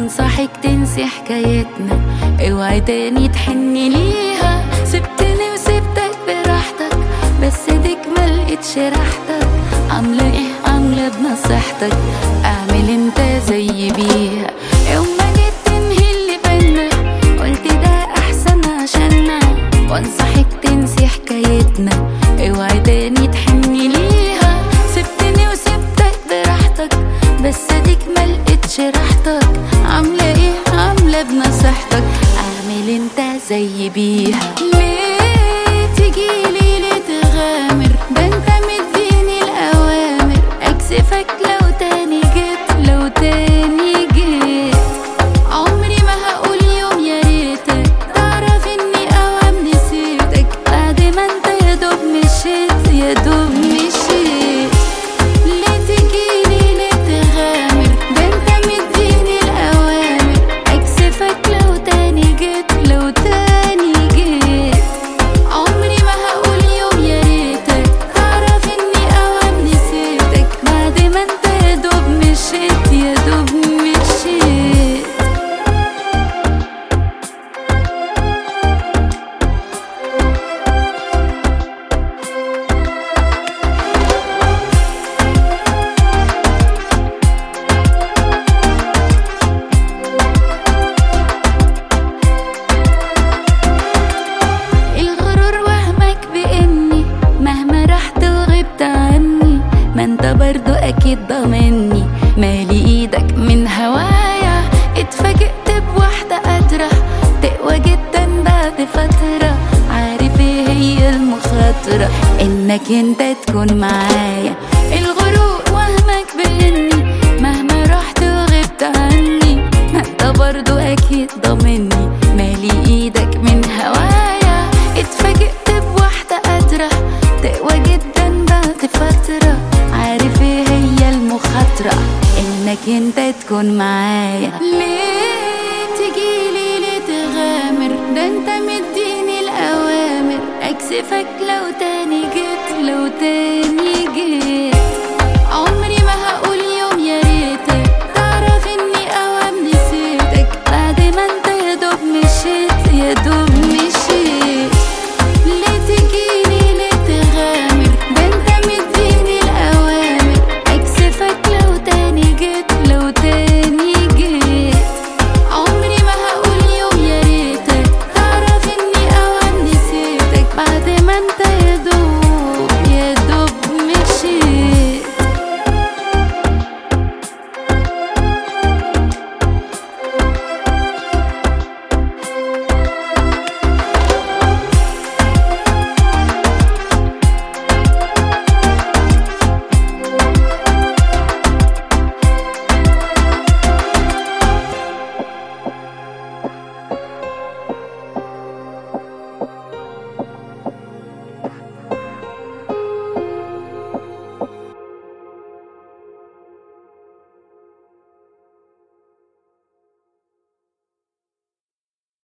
وانصحك تنسي حكايتنا، اوعي تاني تحني ليها. سبتني وسبتك براحتك، بس ديك ملقتش راحتك. عاملة ايه عاملة بنصيحتك، اعمل انت زي بيها. يوم ما جيت تنهي اللي بينا قلت ده احسن عشاننا، وانصحك تنسي حكايتنا، اوعي تاني تحني ليها. سبتني وسبتك براحتك، بس ديك ملقتش راحتك. عاملة ايه عاملة بنصيحتك، اعمل انت زي بيها. ليه تجيلي ليه تغامر، ده انت مديني الاوامر. اكسفك لو تاني جيت، لو تاني جيت. عمري ما هقول يوم يا ريتك تعرف اني اوام نسيتك، بعد ما انت يا دوب مشيت يا دوب مشيت. ليه تجيلي ليه تغامر، ده انت مديني الاوامر. اكسفك لو تاني جيت، لو تاني جيت. عمري ما هقول يوم يا ريتك تعرف اني اوام نسيتك، بعد ما انت يا دوب مشيت يا دوب مشيت. الغرور وهمك بإني مهما رحت وغبت عني، ما انت برضو اكيد ضامني. مالي ايدك من هوايا، اتفاجئت بواحدة قادرة تقوى جدا بعد فترة. عارف ايه هي المخاطرة، انك انت تكون معايا. الغرور وهمك بإني مهما رحت وغبت عني، ما انت برضو اكيد ضامني. مالي ايدك من هوايا، اتفاجئت بواحدة قادرة تقوى جدا بعد فترة. عارف ايه هي المخاطرة، انك انت تكون معايا. ليه تجيلي ليه تغامر، ده انت مديني الاوامر. اكسفك لو تاني جيت، لو تاني جيت.